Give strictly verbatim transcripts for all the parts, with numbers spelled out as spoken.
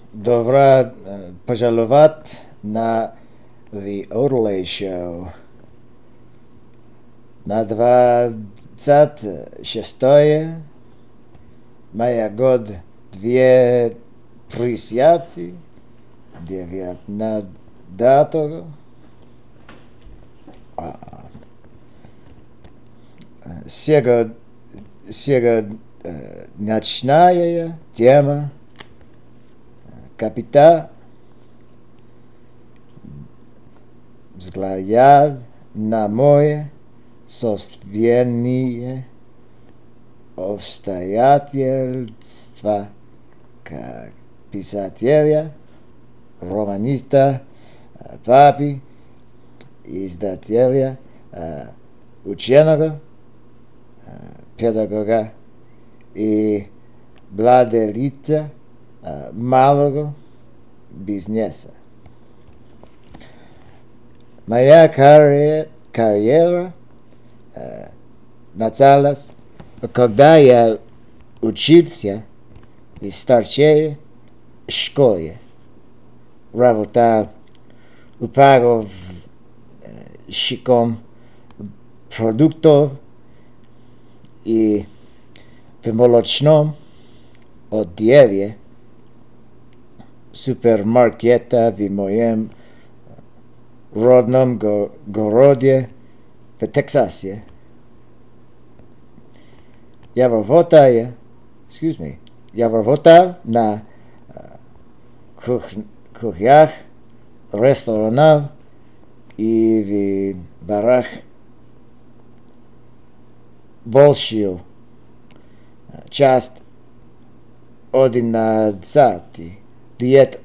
Добро пожаловать на The Odelay Show. На двадцать шестое мая год две тридцать девятнадцатого. Сега, сега э, ночная тема капита взгляд на мое собственные обстоятельства как писателя, романиста, папы, издателя, ученого, педагога и владельца малого бизнеса. Моя карьера, карьера э, началась, когда я учился в старшей школе. Работал упаковщиком продуктов и в молочном отделе супермаркета в моем родном го- городе в Техасе. Я работаю, excuse me, я работал на кух, кухнях ресторанов и в барах большую часть одиннадцати лет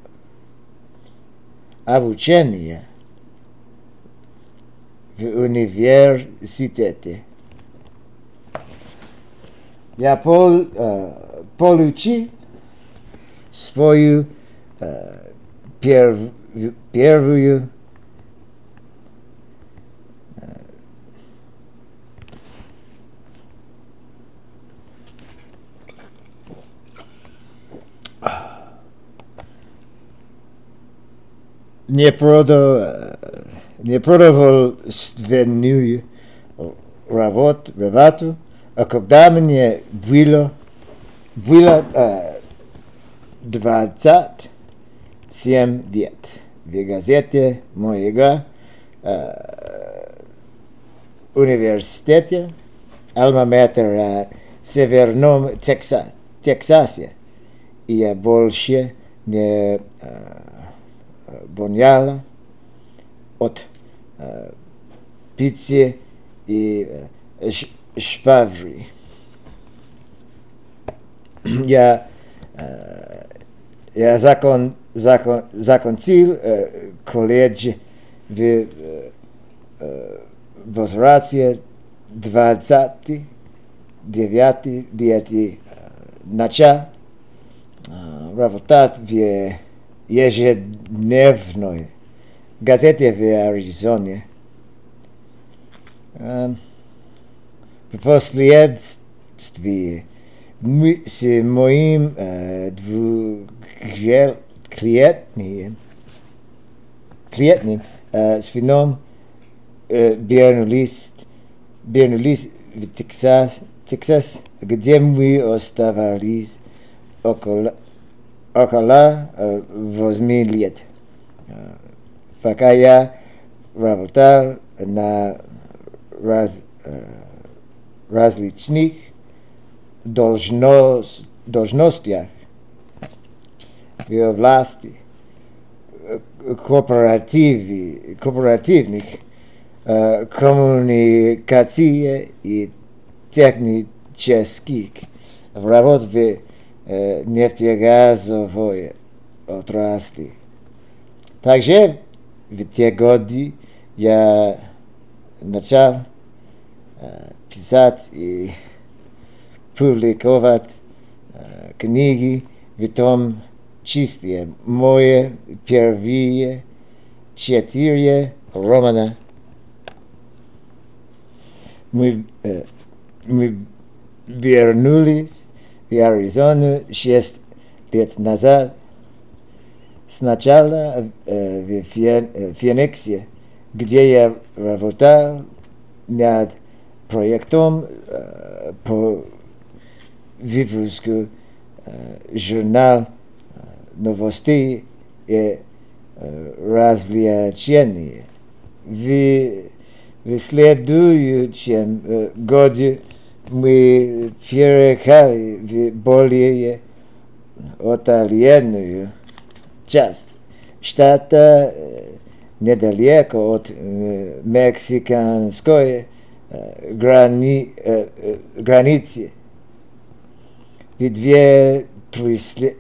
обучения в университете. Я пол, э, получил свою э, перв, первую э, непродо, непродовольственную работу, работу, а когда мне было, было э, двадцать семь лет, в газете моего э, университета Альма-Матер в Северном Техса, Техасе, и я больше не э, боялся от э, пиццы и э, шпаври. Я, э, я закон, закон, закончил э, колледж в э, э, возрасте двадцать девять лет, э, начал э, работать в ежедневной газете в Аризоне. Э, Впоследствии мы с моим э, двухлетним клиентом э, сыном э, вернулись, вернулись в Техас, Техас, где мы оставались около, около э, восьми лет. Э, пока я работал на раз, э, различных должност, должностях в области корпоратив, корпоративных э, коммуникаций и технических работ в э, нефтегазовой отрасли. Также в те годы я начал э, писать и публиковать э, книги, в том числе мои первые четыре романа. Мы, э, мы вернулись в Аризону шесть лет назад сначала в Фениксе, где я работал над проектом по выпуску журнала новостей и развлечений. В, в следующем году мы переехали в более отдаленную часть штата, недалеко от мексиканской грани, границы. В две тысячи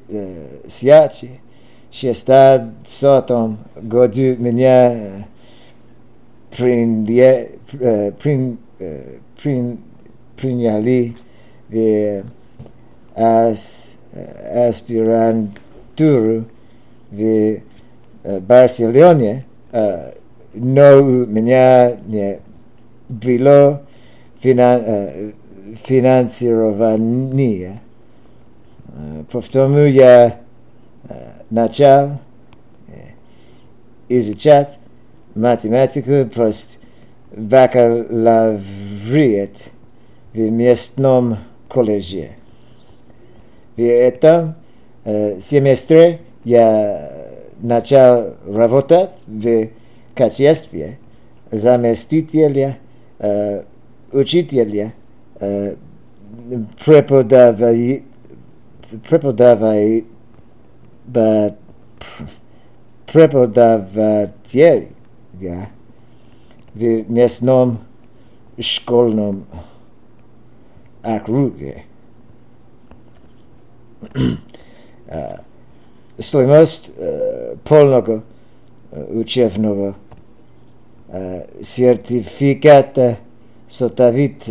шестнадцатом году меня приняли, приняли в аспирантуру в Барселоне, но у меня не было финансирования. Потому я начал изучать математику постбакалавриат в местном колледже. В этом семестре я начал работать в качестве заместителя учителя преподавателя преподавателя преподавателя в местном школьном округе. Стоимость полного учебного сертификата составит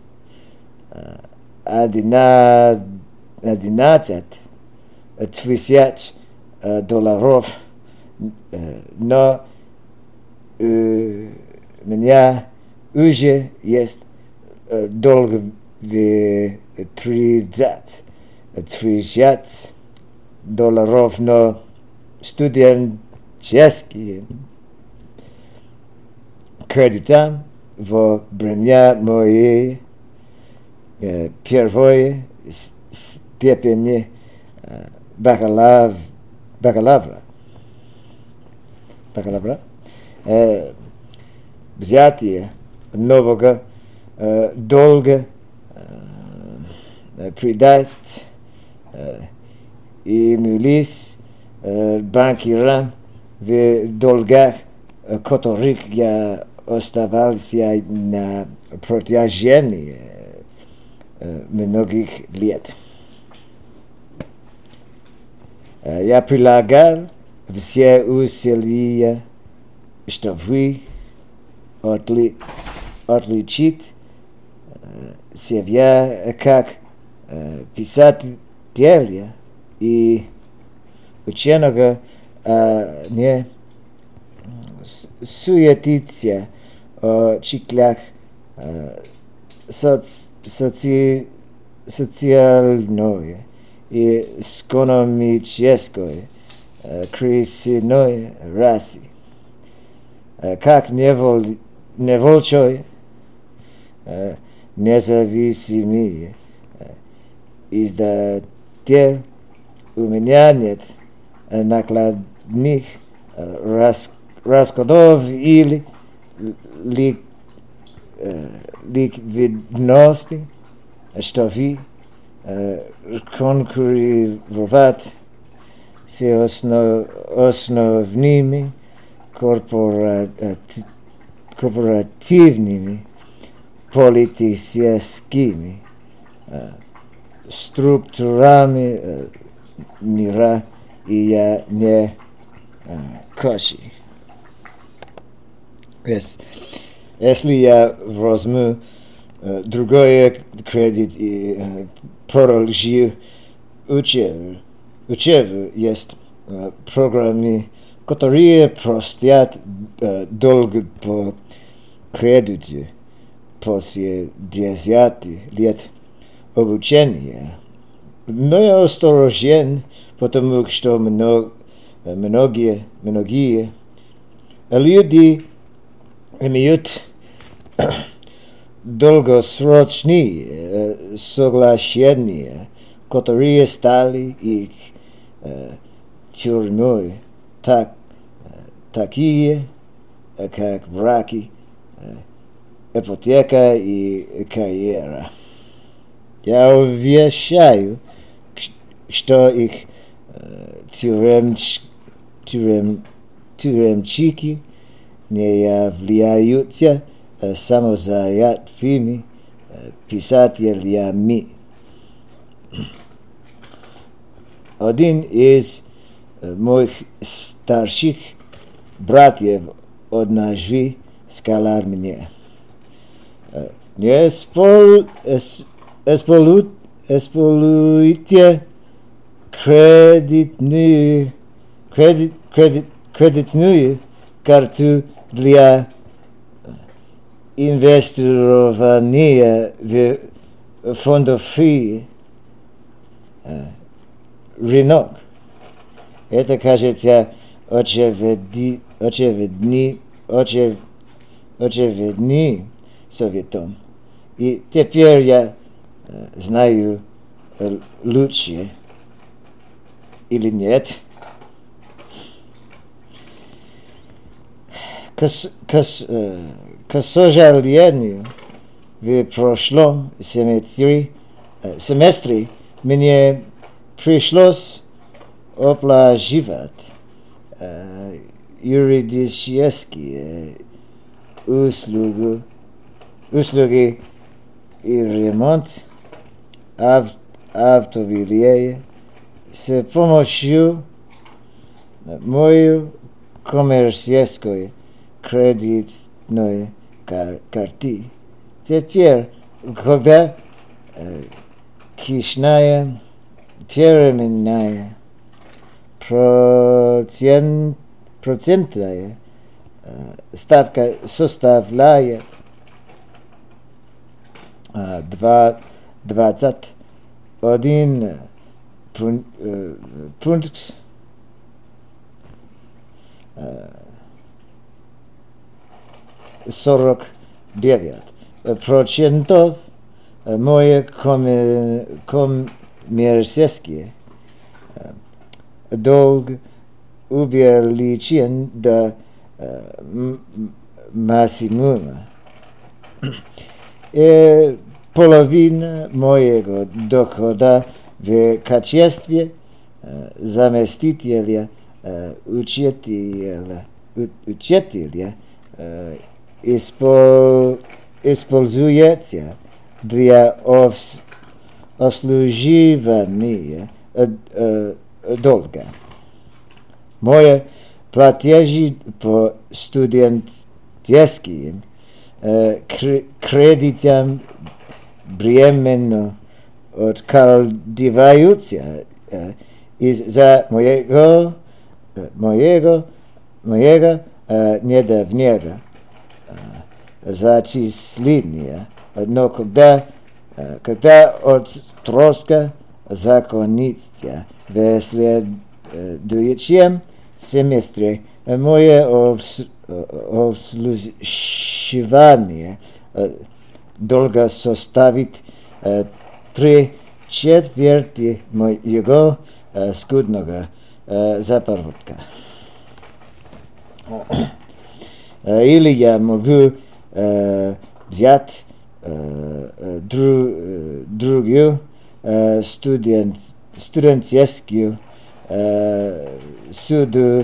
одиннадцать тысяч долларов, но у меня уже есть долг в тридцать тысяч долларов, но студенческие кредиты во время моей первой степени бакалав, бакалавра, бакалавра, э, взятие нового э, долга э, придать э, имелись э, банкирам в долгах, э, которых я оставался на протяжении э, многих лет. Я прилагал все усилия, чтобы отли, отличить себя как писателя и ученого, а не суетиться о числах соци, соци, социальной и экономической кризисной расы. Как неволь, невольчой независимый издатель, у меня нет накладных расходов или лик, ликвидности, чтобы конкурировать с основ, основными корпорати, корпоративными политическими структурами мира, и я не хочу. Если я возьму другой кредит и продолжу учебу, учебу есть программы, которые простят долг по кредиту после десяти лет обучения. Но я осторожен, потому что много, многие, многие люди имеют долгосрочные соглашения, которые стали их тюрьмой, так, такие, как браки, ипотека и карьера. Я уверяю, что их тюремч, тюрем, тюремчики не являются самозанятыми писателями. Один из моих старших братьев однажды сказал мне: не используйте кредитную, кредит, кредит, кредитную карту для инвестирования в фондовый рынок. Это кажется очевидным, очевидным, очевидным советом. И теперь я знаю лучше или нет. К, к, к сожалению, в прошлом семестре, семестре мне пришлось оплачивать э, юридические услуги, услуги и ремонт ав, автомобилей с помощью моей коммерческой кредитной кар- карты. Теперь, когда э, кишная переменная процент, процентная э, ставка составляет э, двадцать один пункт, э, пункт э, сорок девять процентов мои коммерческие долг увеличен до максимума. И половина моего дохода в качестве заместителя учителя, учителя используется для обслуживания долга. Мои платежи по студенческим кредитам временно откладываются из-за моего, моего, моего недавнего зачисления. Но когда, когда отсрочка закончится в следующем семестре, мое обслуживание долго составит три четверти моего скудного заработка. Или я могу взять другую студент, студенческую суду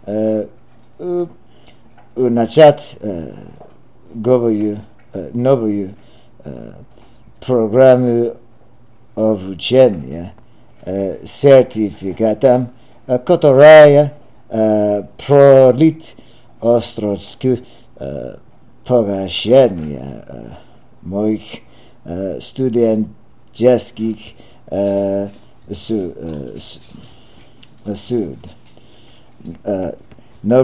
начать новую, новую программу обучения сертификатом, которая пролит отсрочку погашения моих студенческих суд. Но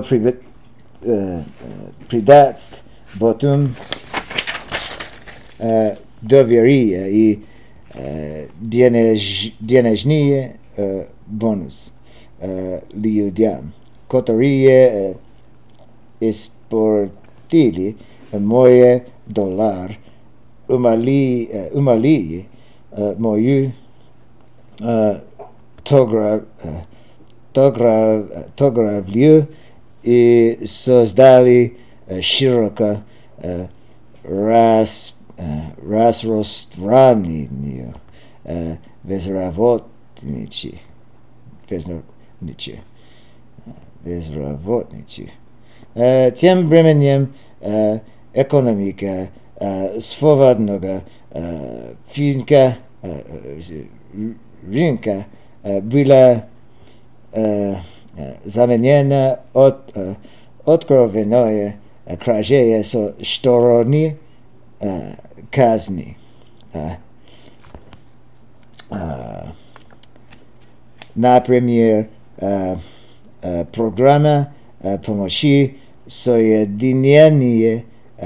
придаст потом доверие и денеж, денежные бонус. людям, которые испортили мой доллар, умали, умали мою торговлю и создали широко раз, распространенную безработицу. Безработицу. Безработицу. Тем временем экономика свободного рынка, рынка была заменена от откровенной кражей со стороны казни. Например, программа помощи соединения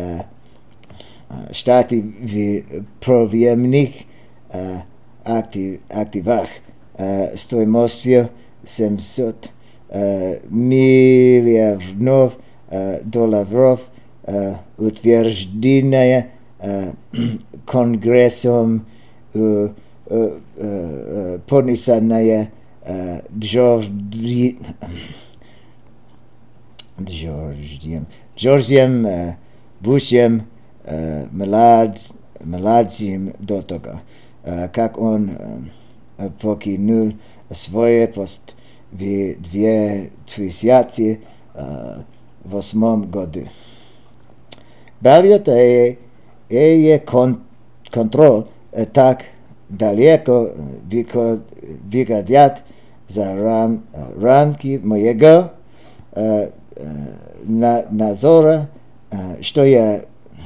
Штаты в проблемных активах стоимостью семьсот миллионов долларов, утвержденная Конгрессом, подписанная Джорджием, Джорджием Бушем младшим до того, как он покинул свой пост в две тысячи восьмом году. Более контроль так далеко выходят за рамки моего надзора, что я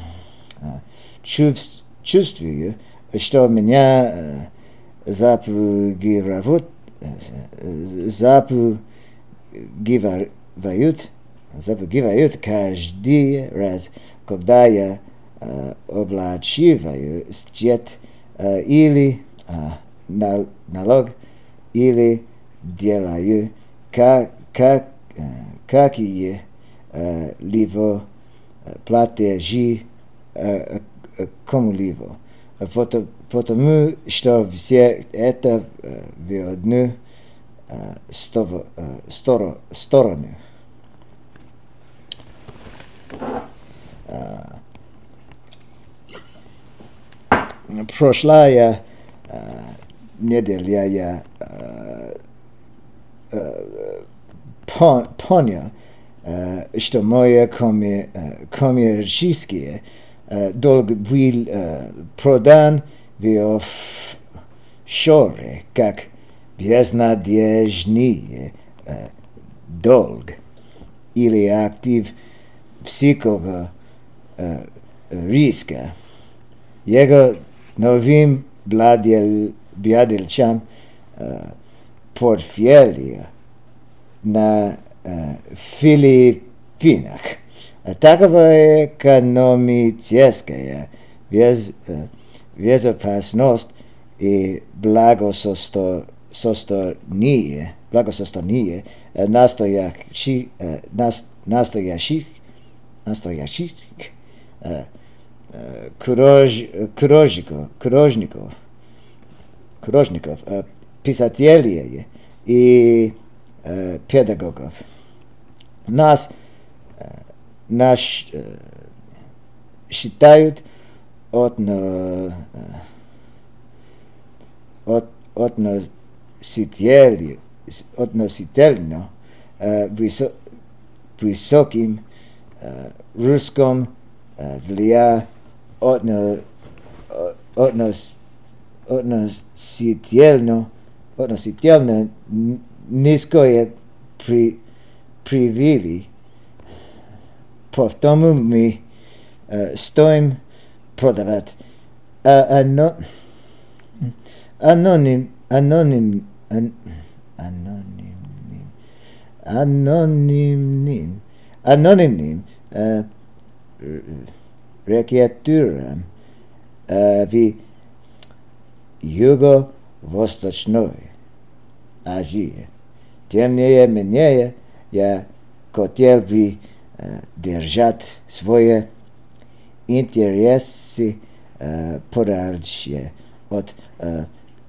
чувствую, что меня запугивают, запугивают, запугивают каждый раз, когда я оплачиваю счет или налог, или делаю как, как, какие-либо платежи кому-либо. Потому что все это в одну сторону. Прошлая неделя я понял, что мои коммерческие долг был продан в офшоре как безнадежный долг или актив высокого риска. Его новым владельцам портфеля на Филиппинах таковая экономическая без, безопасность и благосостояние, благосостояние настоящих, настоящих, настоящих Курож, курожников, курожников, курожников, писателей и э, педагогов. Нас, э, нас э, считают одно, от, относительно, относительно э, высо, высоким э, русском э, для Одно, однос, относительно, относительно низкое при, привили. Потому мы э, стоим продавать а, ано, аноним, аноним, ан, анонимным, анонимным, анонимным э, рекреатурам э, в Юго-Восточной Азии. тем не менее, я хотел бы э, держать свои интересы э, подальше от э,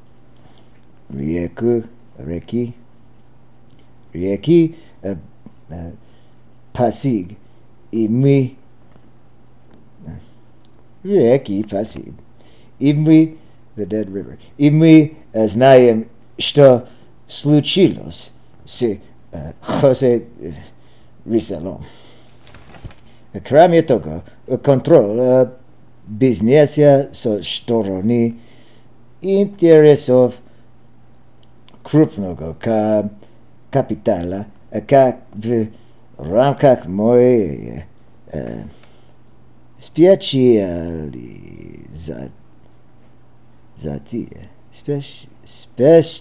реки, реки, реки э, э, Пасиг, и мы реки Пасиг, и мы the Dead River, и мы э, знаем, что случилось с э, Хосе э, Ризалом. Кроме того, контроль бизнеса со стороны интересов крупного капитала, как в рамках моей э, специализации, спеш, спеш,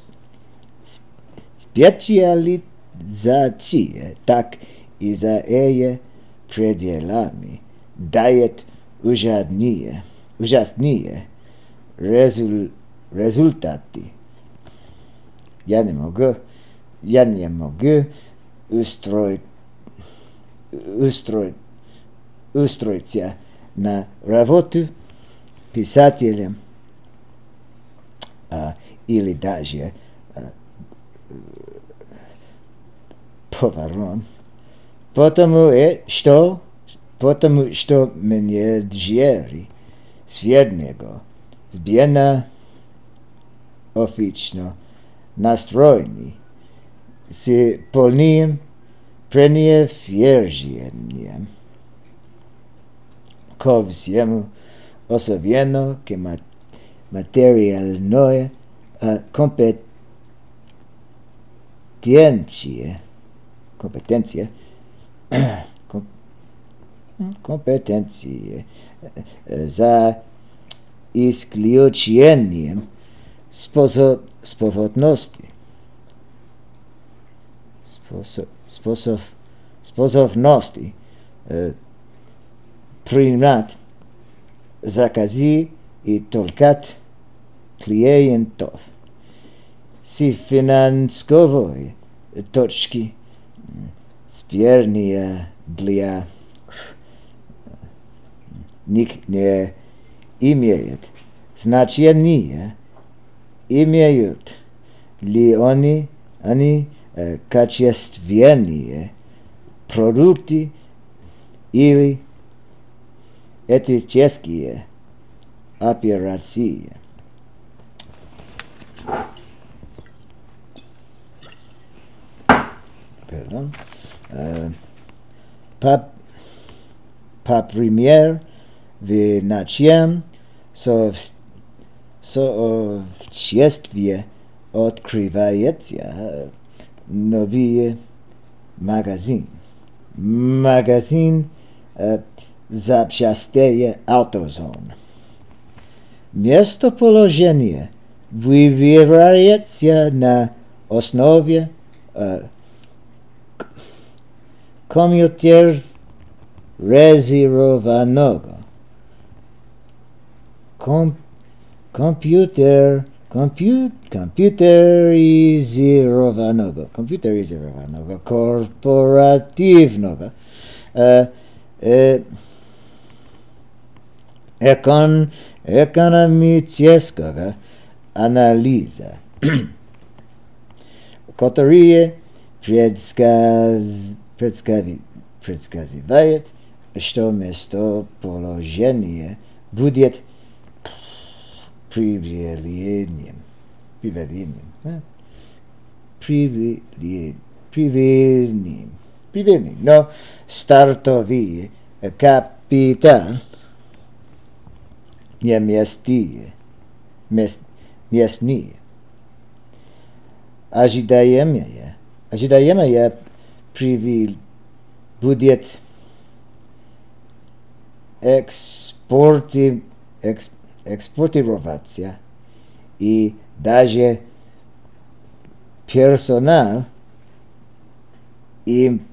специализации, так и за ее пределами дает ужасные, ужасные резул, результаты. Я не могу, я не могу устроить, устроить, устроиться на работу писателем а, или даже а, поваром. Потому что, потому что менеджеры среднего сбена офично настроены с полным пренебрежением ко всему, особенно к материальной компетенции, компетенция, компетенции, за исключением способ, способности, способ, способ, способности э, принять заказы и толкать клиентов. С финансовой точки сперния для них не имеет значения, имеют ли они, они э, качественные продукты или этические операции. Pardon. Uh, по, по пример в начале со, сообществе открывается новый магазин. Магазин uh, запчастей AutoZone. Местоположение выбирается на основе uh, компьютеризированного ком, компьютер компью, компьютеризированного компьютеризированного корпоративного э, э, экон, экономического анализа, который предсказ предсказывает, что местоположение будет привилегием, привилегием, привилегием, привилегием, привилегием, но стартовый капитал не местные, мест, местные, ожидаемое, ожидаемое привилегия будет экспорти, экс, экспортироваться, и даже персонал им,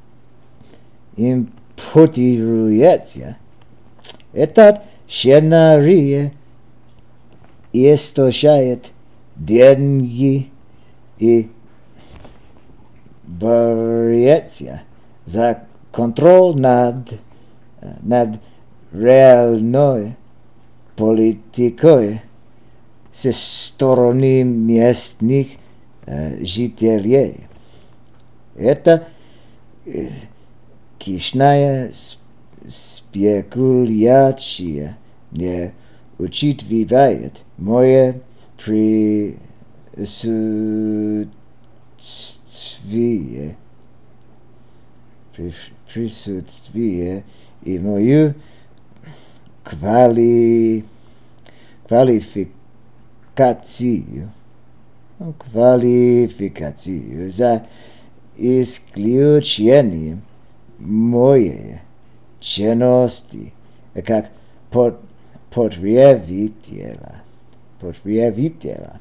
импортируется. Этот сценарий истощает деньги и борется за контроль над, над реальной политикой со стороны местных э, жителей. Это э, кишная спекуляция не учитывает мое присутствие, присутствие и мою квали, квалификацию, квалификацию за исключением моей честности как под, потребителя. потребителя.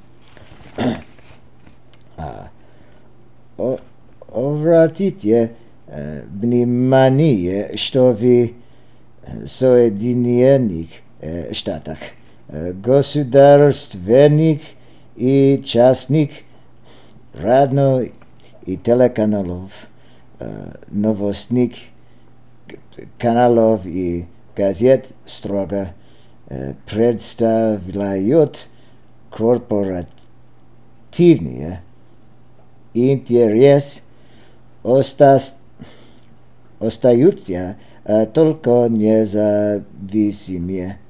Обратите э, внимание, что в Соединенных э, Штатах э, государственных и частных радио и телеканалов, э, новостных каналов и газет строго э, представляют корпоративный интерес, остас, остаются э, только независимые,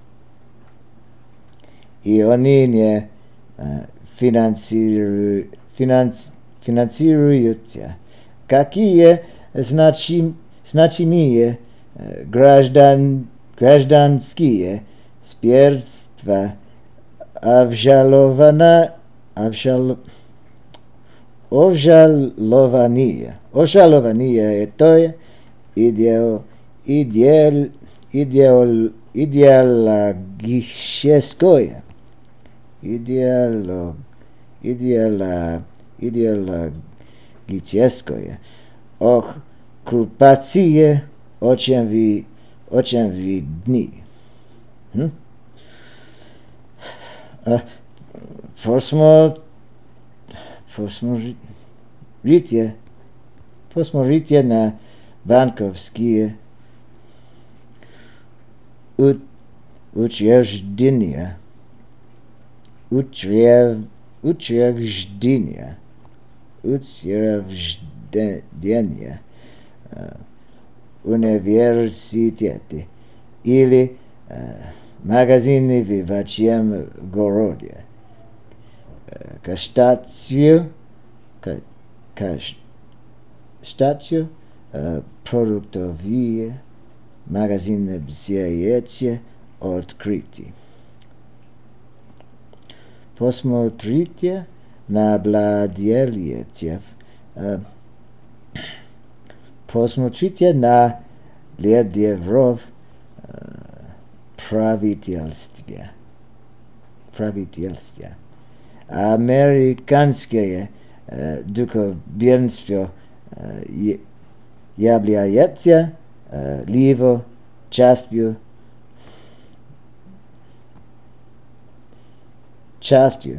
и они не э, финансиру, финанс, финансируются. Какие значим, значимые э, граждан, гражданские средства обжаловано, обжал, обжалования, обжалования этой идео, идеал, идеал, идеологическое, идеолог, идеолог, идеологическое оккупация очень, ви, очень видны. Hm? Uh, посмотрите, посмотрите, посмотрите на банковские учреждения, учреждения, учреждения, учреждения, университеты или магазины в вашем городе. К статью, к, к статью продуктовые магазины все эти открыты. Посмотрите на владельцев, посмотрите на лидеров правительства. правительства. Американское э, духовенство э, является э, либо частью, частью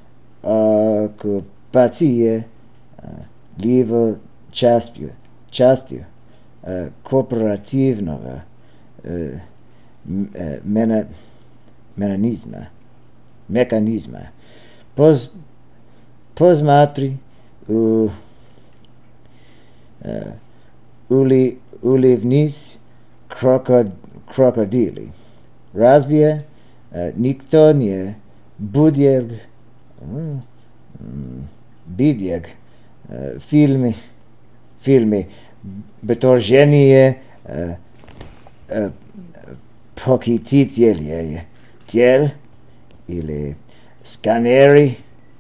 оккупации, э, либо частью, частью э, корпоративного э, мена, механизма, механизма. Поз, посмотри у, uh, ули, ули вниз крокод, крокодили. Разве uh, никто не будет uh, видеть uh, фильмы, фильмы вторжения uh, uh, похитителей тел или сканеры?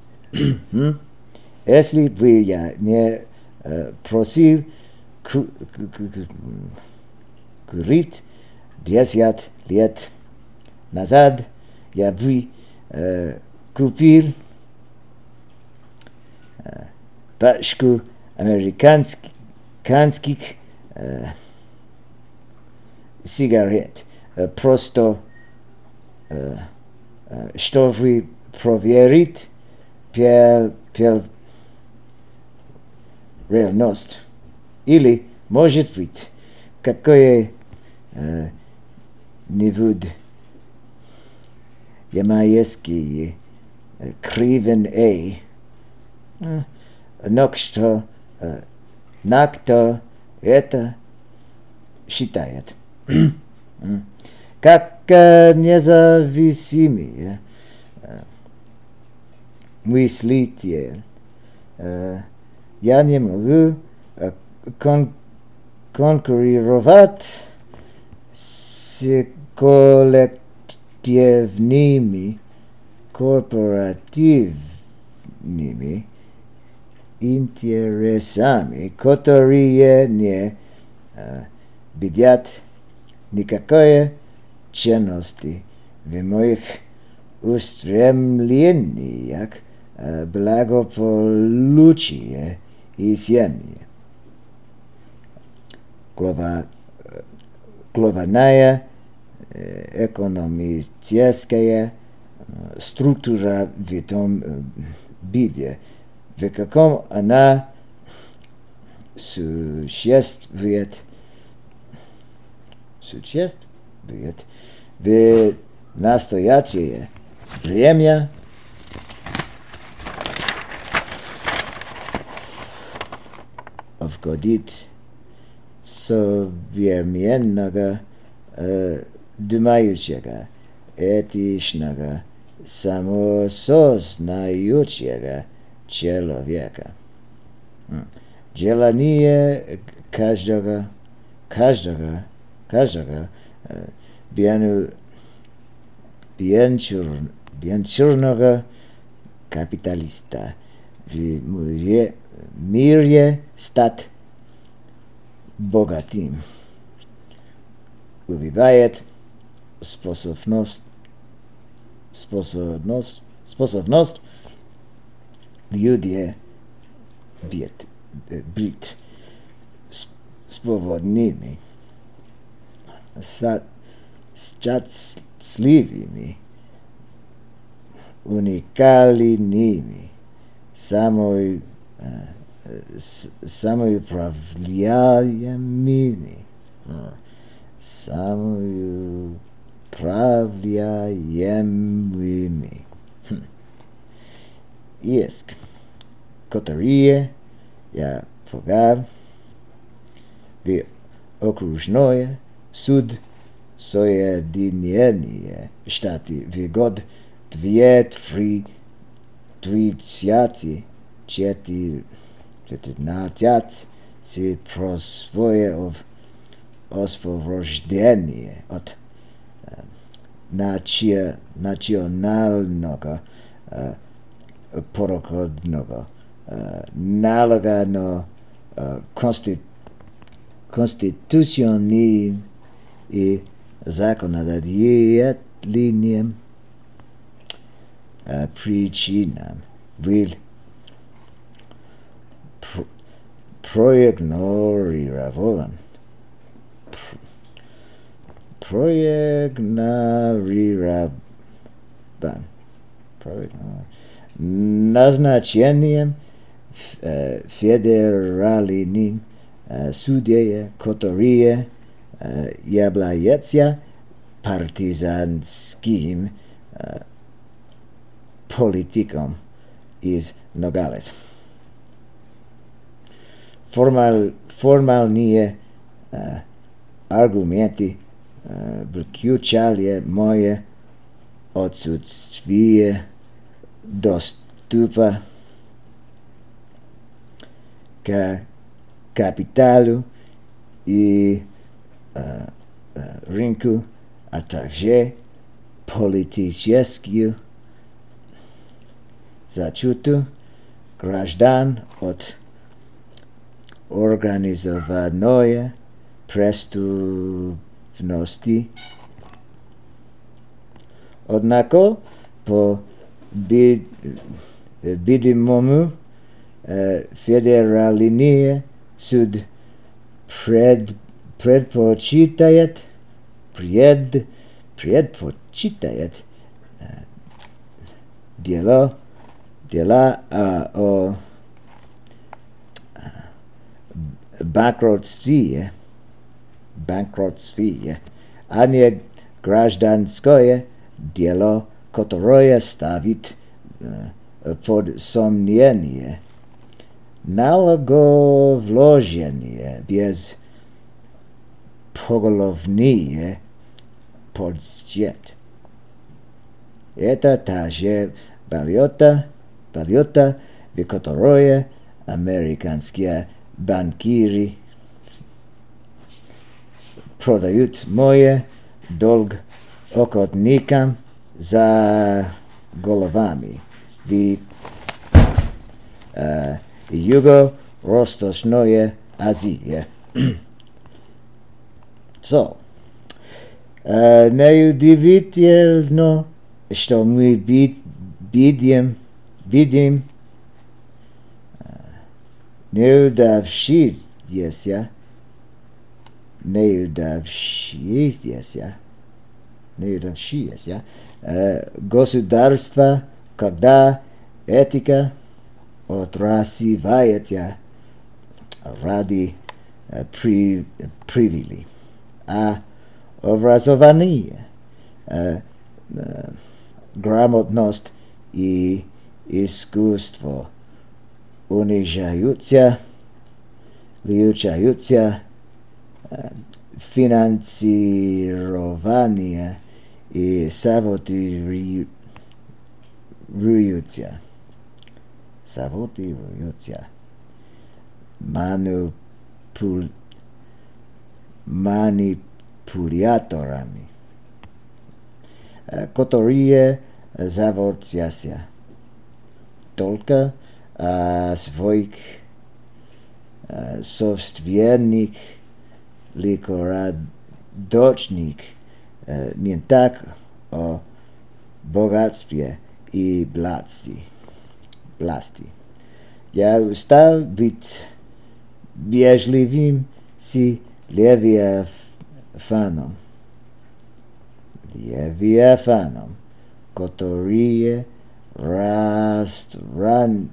Если бы я не э, просил ку- ку- ку- ку- курить десять лет назад, я бы э, купил э, пачку американских э, сигарет. Э, просто э, э, чтобы проверить пер, пер, реальность. Или, может быть, какое-нибудь ямайский кривен но что кто это считает. Как независимый мыслитель, я не могу кон- конкурировать с коллективными корпоративными интересами, которые не видят никакой ценности в моих устремлениях благополучия и семьи. Глава, главная экономическая структура в том виде, в каком она существует, существует в настоящее время, входит современного э, думающего, этичного, самосознающего человека. Желание каждого, каждого, каждого э, венчурного капиталиста в мире, мире стать богатым убивает способность, способность, способность людей быть, быть свободными, счастливыми, уникальными, самой самоуправляемыми, самоуправляемыми. Есть, которые я погав в окружной суд Соединения Штаты в год две тысячи тридцать четырнадцать с просвоев освобождения от начи, национального э, подоходного э, налога на э, конститу, конституционным и законодательным э, причинам был проигнорирован. Проигнорирован. Назначением э, федеральным э, судей, которые э, являются партизанским э, политиком из Ногалес. Формаль, формальные э, аргументы э, выключали мое отсутствие доступа к капиталу и э, э, рынку, а также политическую защиту граждан от организованной преступности. Однако, по видимому, федеральный суд пред, предпочитает, пред, предпочитает дела, дела о банкротстве, банкротстве, а не гражданское дело, которое ставит под сомнение налоговложение без поголовные подсчет. Это та же валюта, валюта, в которой американские банкиры продают мой долг охотникам за головами в э, Юго-Восточной Азии. So, э, неудивительно, что мы видим, видим неудавшиеся, неудавшиеся, неудавшиеся э, государства, когда этика отрасивается ради э, при, привилегий, а образование, э, э, грамотность и искусство унижаются, лишаются э, финансирования и саботируются, саботируются манипуль, манипуляторами, которые заботятся только о своих собственных ликорадочных ментах о богатстве и власти. власти. Я устал быть вежливым с Левиафаном, Левиафаном, который расстраивает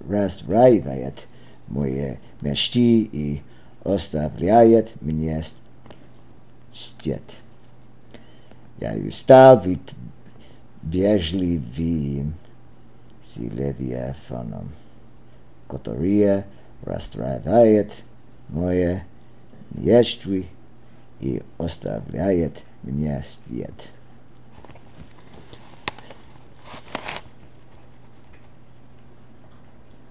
мои мечты и оставляет меня стет. Я устал быть вежливым с Левиафаном, который расстраивает мои мечты и оставляет меня стет.